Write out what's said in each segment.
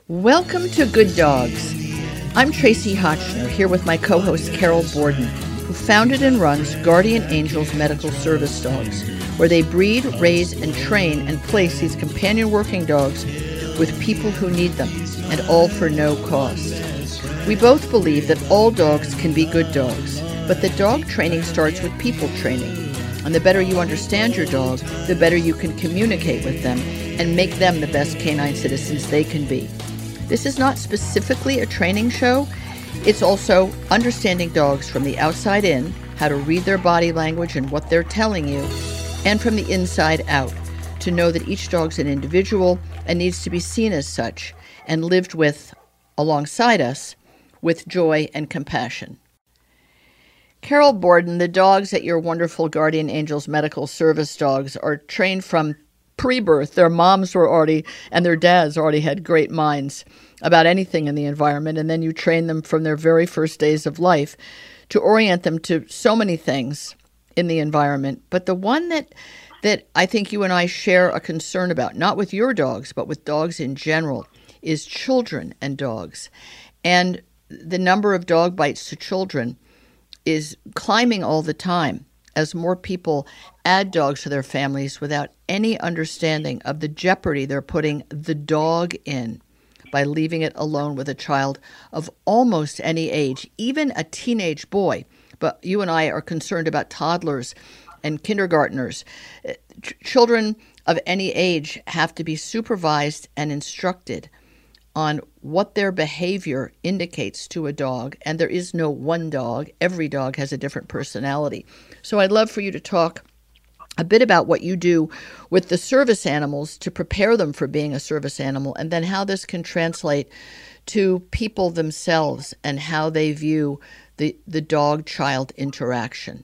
Welcome to Good Dogs. I'm Tracy Hotchner, here with my co-host Carol Borden, who founded and runs Guardian Angels Medical Service Dogs, where they breed, raise, and train and place these companion working dogs with people who need them, and all for no cost. We both believe that all dogs can be good dogs, but that dog training starts with people training. And the better you understand your dog, the better you can communicate with them and make them the best canine citizens they can be. This is not specifically a training show. It's also understanding dogs from the outside in, how to read their body language and what they're telling you, and from the inside out, to know that each dog's an individual and needs to be seen as such and lived with, alongside us, with joy and compassion. Carol Borden, the dogs at your wonderful Guardian Angels Medical Service Dogs are trained from pre-birth. Their moms were already, and their dads already had great minds about anything in the environment, and then you train them from their very first days of life to orient them to so many things in the environment. But the one that I think you and I share a concern about, not with your dogs, but with dogs in general, is children and dogs. And the number of dog bites to children is climbing all the time as more people add dogs to their families without any understanding of the jeopardy they're putting the dog in by leaving it alone with a child of almost any age, even a teenage boy. But you and I are concerned about toddlers and kindergartners. Children of any age have to be supervised and instructed on what their behavior indicates to a dog, and there is no one dog. Every dog has a different personality. So I'd love for you to talk a bit about what you do with the service animals to prepare them for being a service animal, and then how this can translate to people themselves and how they view the dog-child interaction.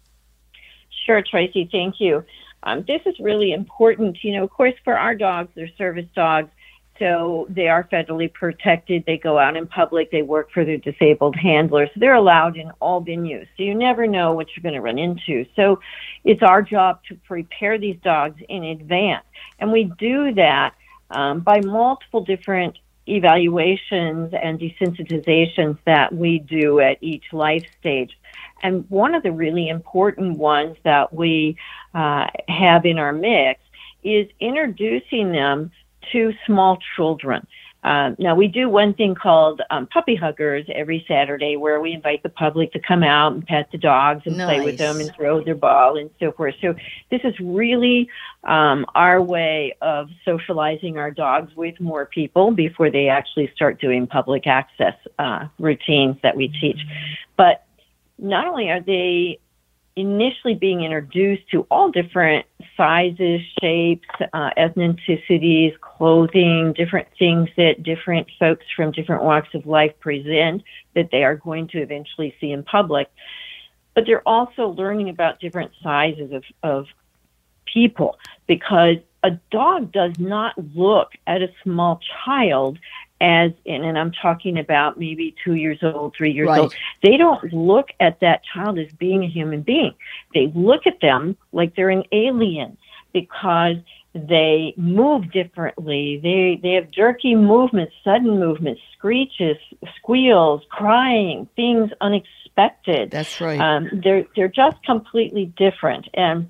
Sure, Tracy, thank you. This is really important. Of course, for our dogs, they're service dogs. So they are federally protected. They go out in public. They work for their disabled handlers. They're allowed in all venues. So you never know what you're going to run into. So it's our job to prepare these dogs in advance. And we do that by multiple different evaluations and desensitizations that we do at each life stage. And one of the really important ones that we have in our mix is introducing them to small children. Now, we do one thing called puppy huggers every Saturday, where we invite the public to come out and pet the dogs and play with them and throw their ball and so forth. So this is really our way of socializing our dogs with more people before they actually start doing public access routines that we teach. But not only are they initially being introduced to all different sizes, shapes, ethnicities, clothing, different things that different folks from different walks of life present that they are going to eventually see in public. But they're also learning about different sizes of people, because a dog does not look at a small child as in, and I'm talking about maybe 2 years old, 3 years old. They don't look at that child as being a human being. They look at them like they're an alien, because they move differently. They have jerky movements, sudden movements, screeches, squeals, crying, things unexpected. That's right. They're just completely different, and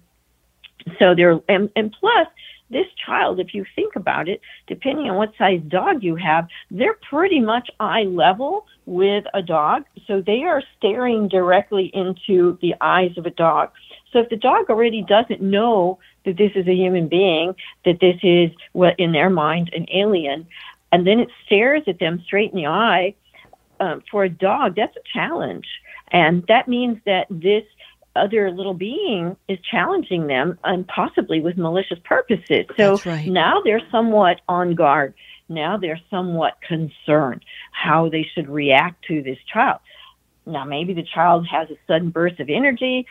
so and plus, this child, if you think about it, depending on what size dog you have, they're pretty much eye level with a dog. So they are staring directly into the eyes of a dog. So if the dog already doesn't know that this is a human being, that this is, what in their mind, an alien, and then it stares at them straight in the eye, for a dog, that's a challenge. And that means that this other little being is challenging them, and possibly with malicious purposes. So now they're somewhat on guard. Now they're somewhat concerned how they should react to this child. Now, maybe the child has a sudden burst of energy,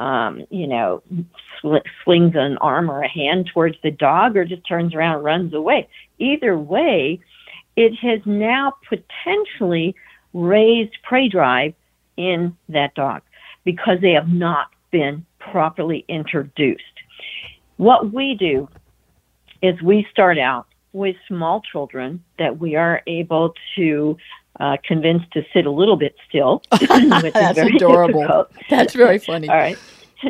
slings an arm or a hand towards the dog, or just turns around and runs away. Either way, it has now potentially raised prey drive in that dog, because they have not been properly introduced. What we do is we start out with small children that we are able to convince to sit a little bit still, which is That's very adorable. difficult. That's very funny. All right.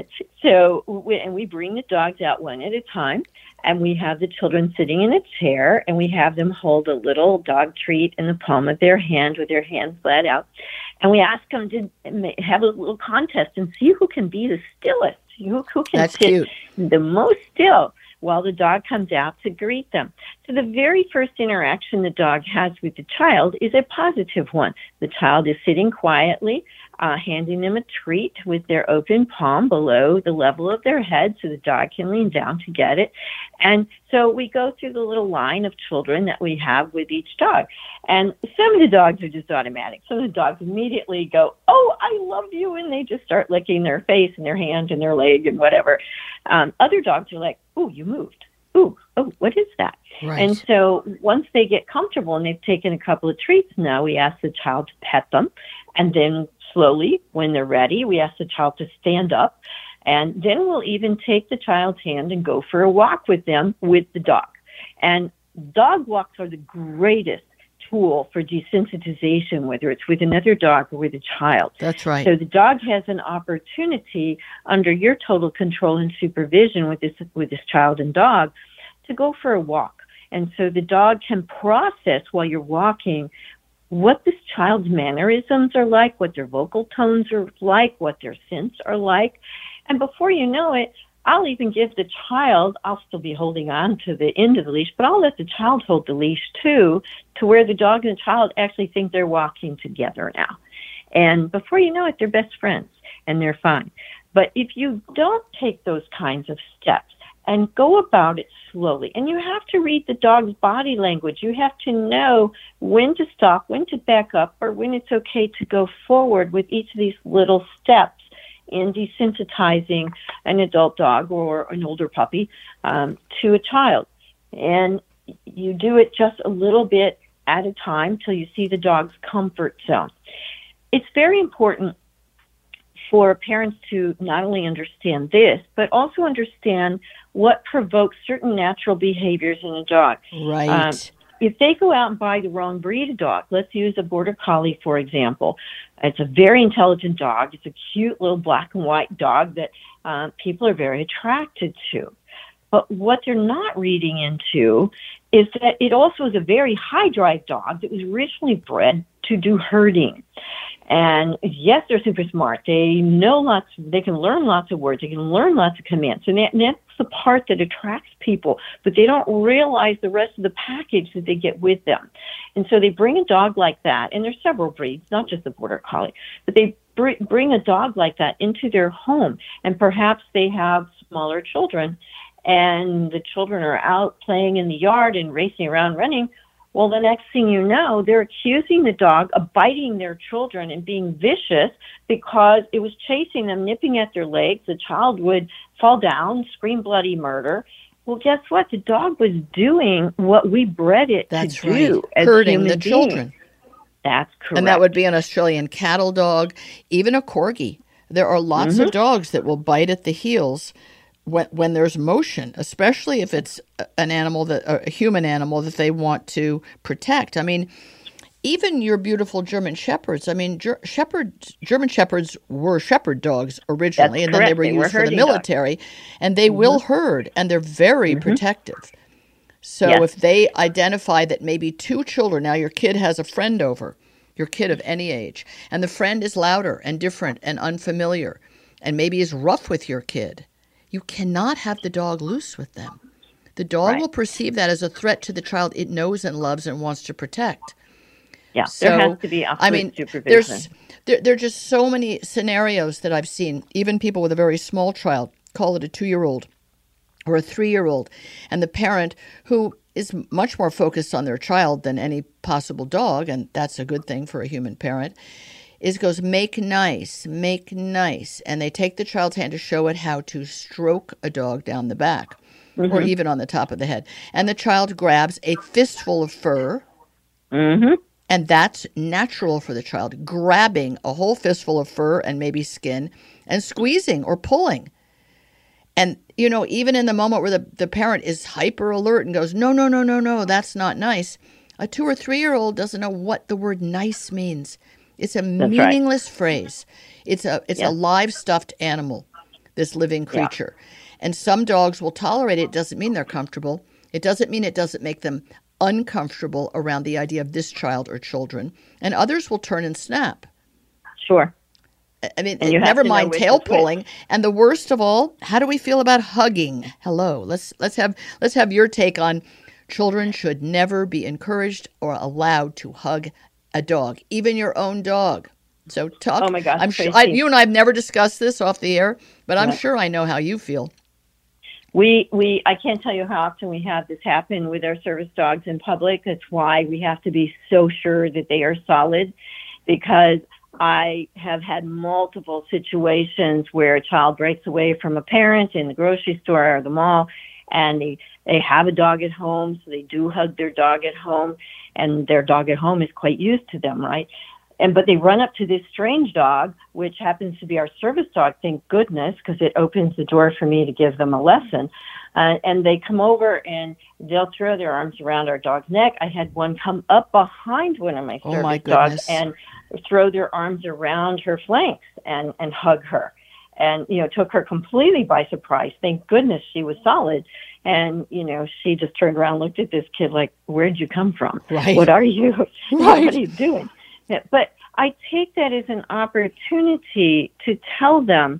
So, we bring the dogs out one at a time, and we have the children sitting in a chair, and we have them hold a little dog treat in the palm of their hand with their hands flat out. And we ask them to have a little contest and see who can be the stillest, who can That's sit cute. the most still while the dog comes out to greet them. So the very first interaction the dog has with the child is a positive one. The child is sitting quietly, handing them a treat with their open palm below the level of their head so the dog can lean down to get it. And so we go through the little line of children that we have with each dog. And some of the dogs are just automatic. Some of the dogs immediately go, "Oh, I love you," and they just start licking their face and their hand and their leg and whatever. Other dogs are like, "Oh, you moved. Ooh, oh, what is that?" Right. And so once they get comfortable and they've taken a couple of treats, now we ask the child to pet them. And then slowly, when they're ready, we ask the child to stand up. And then we'll even take the child's hand and go for a walk with them with the dog. And dog walks are the greatest tool for desensitization, whether it's with another dog or with a child. That's right. So the dog has an opportunity under your total control and supervision with this child and dog to go for a walk. And so the dog can process while you're walking what this child's mannerisms are like, what their vocal tones are like, what their scents are like. And before you know it, I'll even give the child, I'll still be holding on to the end of the leash, but I'll let the child hold the leash too, to where the dog and the child actually think they're walking together now. And before you know it, they're best friends and they're fine. But if you don't take those kinds of steps and go about it slowly, and you have to read the dog's body language, you have to know when to stop, when to back up, or when it's okay to go forward with each of these little steps in desensitizing an adult dog or an older puppy to a child. And you do it just a little bit at a time till you see the dog's comfort zone. It's very important for parents to not only understand this, but also understand what provokes certain natural behaviors in a dog. Right. If they go out and buy the wrong breed of dog, let's use a Border Collie, for example. It's a very intelligent dog. It's a cute little black and white dog that people are very attracted to. But what they're not reading into is that it also is a very high-drive dog that was originally bred to do herding. And yes, they're super smart. They know lots. They can learn lots of words. They can learn lots of commands. And that's the part that attracts people. But they don't realize the rest of the package that they get with them. And so they bring a dog like that, and there's several breeds, not just the Border Collie, but they bring a dog like that into their home. And perhaps they have smaller children, and the children are out playing in the yard and racing around, running. Well, the next thing you know, they're accusing the dog of biting their children and being vicious because it was chasing them, nipping at their legs. The child would fall down, scream bloody murder. Well, guess what? The dog was doing what we bred it to do as hurting human the children. beings. That's correct. And that would be an Australian cattle dog, even a corgi. There are lots of dogs that will bite at the heels when there's motion, especially if it's an animal a human animal that they want to protect. I mean, even your beautiful German Shepherds. I mean, German Shepherds were shepherd dogs originally, That's and correct. then they were used for the military, and they will herd, and they're very protective. So if they identify that maybe two children, now your kid has a friend over, your kid of any age, and the friend is louder and different and unfamiliar, and maybe is rough with your kid, you cannot have the dog loose with them. The dog will perceive that as a threat to the child it knows and loves and wants to protect. Yeah, So, there has to be absolute supervision. There are just so many scenarios that I've seen, even people with a very small child, call it a 2-year-old or a 3-year-old, and the parent who is much more focused on their child than any possible dog, and that's a good thing for a human parent, goes, make nice, and they take the child's hand to show it how to stroke a dog down the back or even on the top of the head. And the child grabs a fistful of fur, and that's natural for the child, grabbing a whole fistful of fur and maybe skin and squeezing or pulling. And, even in the moment where the parent is hyper alert and goes, no, no, no, no, no, that's not nice, a 2 or 3-year-old doesn't know what the word nice means. It's a That's right. meaningless phrase. It's a live stuffed animal, this living creature. And some dogs will tolerate it. It doesn't mean they're comfortable. It doesn't mean it doesn't make them uncomfortable around the idea of this child or children. And others will turn and snap. Sure. I mean, never mind tail pulling. And the worst of all, how do we feel about hugging? Hello. Let's have your take on children should never be encouraged or allowed to hug a dog, even your own dog. So talk. Oh my gosh, I'm sure you and I have never discussed this off the air, but I'm sure I know how you feel. I can't tell you how often we have this happen with our service dogs in public. That's why we have to be so sure that they are solid, because I have had multiple situations where a child breaks away from a parent in the grocery store or the mall, and they have a dog at home, so they do hug their dog at home, and their dog at home is quite used to them, right? But they run up to this strange dog, which happens to be our service dog, thank goodness, because it opens the door for me to give them a lesson. And they come over and they'll throw their arms around our dog's neck. I had one come up behind one of my service dogs and throw their arms around her flanks and hug her. And, took her completely by surprise. Thank goodness she was solid. And, she just turned around and looked at this kid like, where'd you come from? Right. What are you? Right. What are you doing? But I take that as an opportunity to tell them,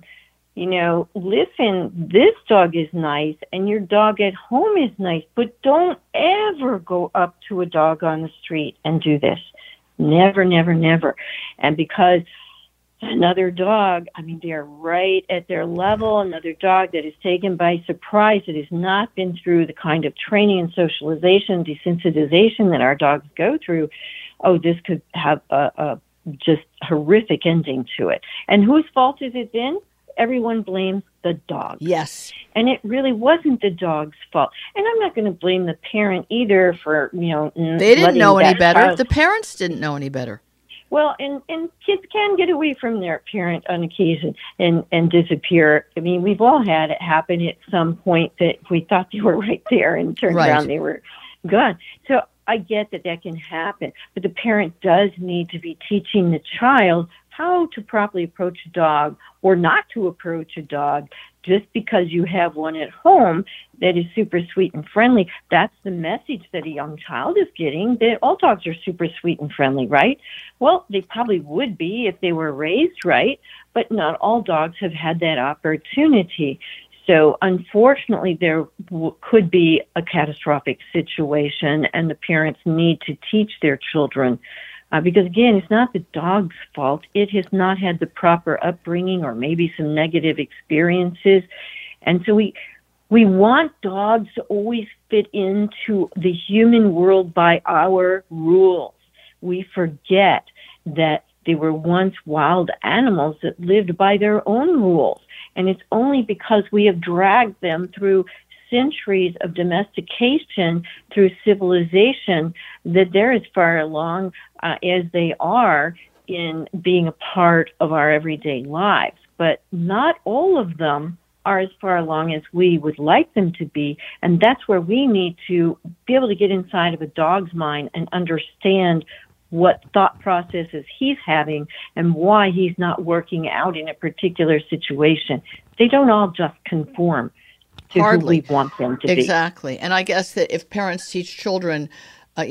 listen, this dog is nice and your dog at home is nice, but don't ever go up to a dog on the street and do this. Never, never, never. And because another dog, they're right at their level, another dog that is taken by surprise, that has not been through the kind of training and socialization, desensitization that our dogs go through, this could have a just horrific ending to it. And whose fault has it been? Everyone blames the dog. Yes. And it really wasn't the dog's fault. And I'm not going to blame the parent either for, they didn't know any better. The parents didn't know any better. Well, and kids can get away from their parent on occasion and disappear. We've all had it happen at some point that we thought they were right there and turned around, they were gone. So I get that can happen, but the parent does need to be teaching the child how to properly approach a dog or not to approach a dog just because you have one at home that is super sweet and friendly. That's the message that a young child is getting, that all dogs are super sweet and friendly, right? Well, they probably would be if they were raised right, but not all dogs have had that opportunity. So unfortunately, there could be a catastrophic situation, and the parents need to teach their children because, again, it's not the dog's fault. It has not had the proper upbringing or maybe some negative experiences. And so we want dogs to always fit into the human world by our rules. We forget that they were once wild animals that lived by their own rules. And it's only because we have dragged them through centuries of domestication, through civilization, that they're as far along as they are in being a part of our everyday lives. But not all of them are as far along as we would like them to be. And that's where we need to be able to get inside of a dog's mind and understand what thought processes he's having and why he's not working out in a particular situation. They don't all just conform to who we want them to be. Exactly. And I guess that if parents teach children, they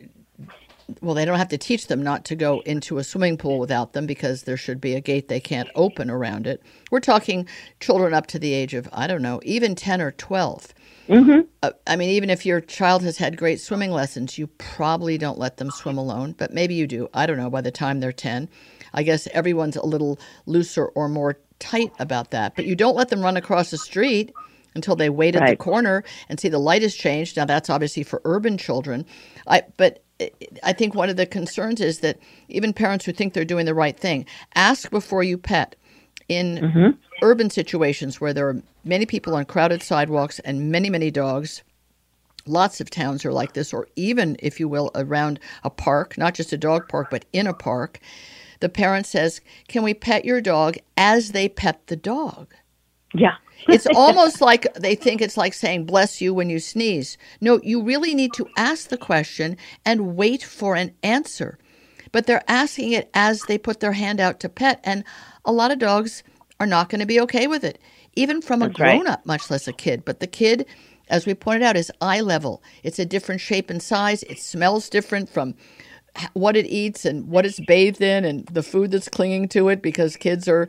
don't have to teach them not to go into a swimming pool without them because there should be a gate they can't open around it. We're talking children up to the age of, even 10 or 12. Mm-hmm. Even if your child has had great swimming lessons, you probably don't let them swim alone, but maybe you do. I don't know, by the time they're 10. I guess everyone's a little looser or more tight about that. But you don't let them run across the street until they wait at the corner and see the light has changed. Now, that's obviously for urban children. But I think one of the concerns is that even parents who think they're doing the right thing, ask before you pet. In urban situations where there are many people on crowded sidewalks and many, many dogs, lots of towns are like this, or even, if you will, around a park, not just a dog park, but in a park, the parent says, can we pet your dog as they pet the dog? Yeah. It's almost like they think it's like saying bless you when you sneeze. No, you really need to ask the question and wait for an answer. But they're asking it as they put their hand out to pet, and a lot of dogs are not going to be okay with it, even from a That's right. grown-up, much less a kid. But the kid, as we pointed out, is eye level. It's a different shape and size. It smells different from what it eats and what it's bathed in and the food that's clinging to it, because kids are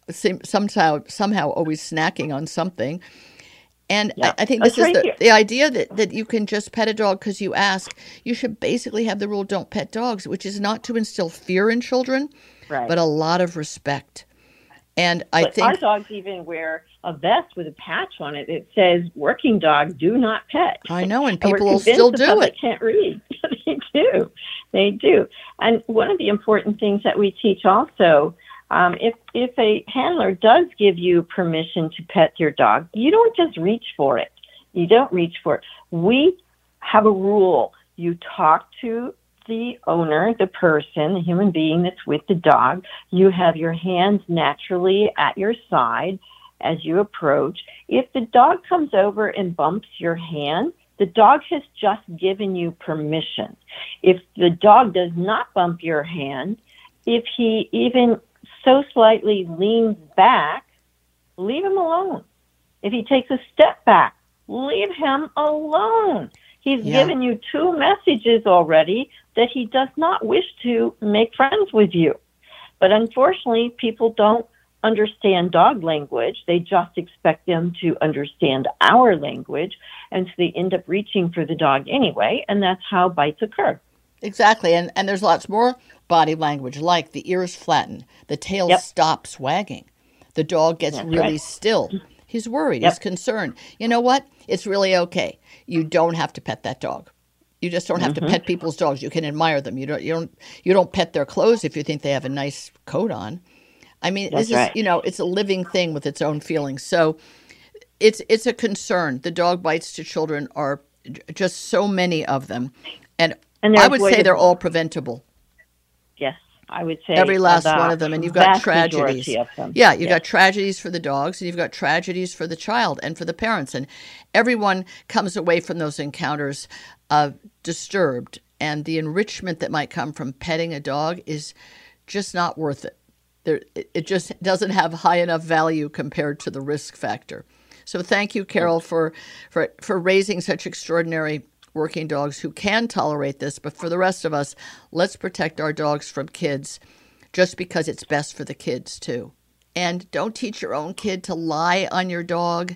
somehow always snacking on something. And Yeah. I think this That's is right here. the idea that you can just pet a dog because you ask. You should basically have the rule, don't pet dogs, which is not to instill fear in children, Right. but a lot of respect. And I But our think, dogs even wear a vest with a patch on it that says "Working dog, do not pet." I know, and And we're people will convinced still the do public it. can't read. They do. They do. And one of the important things that we teach also, if a handler does give you permission to pet your dog, you don't just reach for it. You don't reach for it. We have a rule. You talk to the owner, the person, the human being that's with the dog. You have your hands naturally at your side as you approach. If the dog comes over and bumps your hand, the dog has just given you permission. If the dog does not bump your hand, if he even so slightly leans back, leave him alone. If he takes a step back, leave him alone. He's Yeah. given you two messages already that he does not wish to make friends with you. But unfortunately, people don't understand dog language. They just expect them to understand our language. And so they end up reaching for the dog anyway. And that's how bites occur. Exactly. And there's lots more body language, like the ears flatten, the tail Yep. stops wagging, the dog gets That's really right. still. He's worried, he's Yep. concerned. You know what? It's really okay. You don't have to pet that dog. You just don't have to pet people's dogs. You can admire them. You don't pet their clothes if you think they have a nice coat on. I mean, That's this is, right. it's a living thing with its own feelings. So it's a concern. The dog bites to children are just so many of them. And And I they're would say they're all avoidable. preventable. Yes, I would say Every last one the of them. And you've got vast tragedies. majority of them. Yeah, you've Yes. got tragedies for the dogs, and you've got tragedies for the child and for the parents. And everyone comes away from those encounters disturbed. And the enrichment that might come from petting a dog is just not worth it. It just doesn't have high enough value compared to the risk factor. So thank you, Carol, for raising such extraordinary working dogs who can tolerate this. But for the rest of us, let's protect our dogs from kids just because it's best for the kids too. And don't teach your own kid to lie on your dog.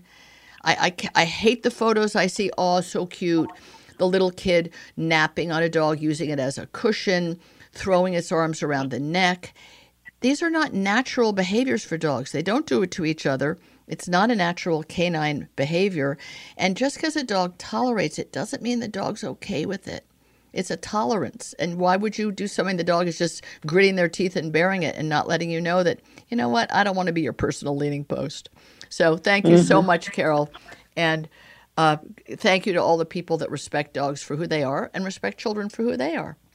I hate the photos I see. Oh, so cute. The little kid napping on a dog, using it as a cushion, throwing its arms around the neck. These are not natural behaviors for dogs. They don't do it to each other. It's not a natural canine behavior. And just because a dog tolerates it doesn't mean the dog's okay with it. It's a tolerance. And why would you do something the dog is just gritting their teeth and bearing it and not letting you know that, you know what, I don't want to be your personal leaning post. So thank you so much, Carol. And thank you to all the people that respect dogs for who they are and respect children for who they are.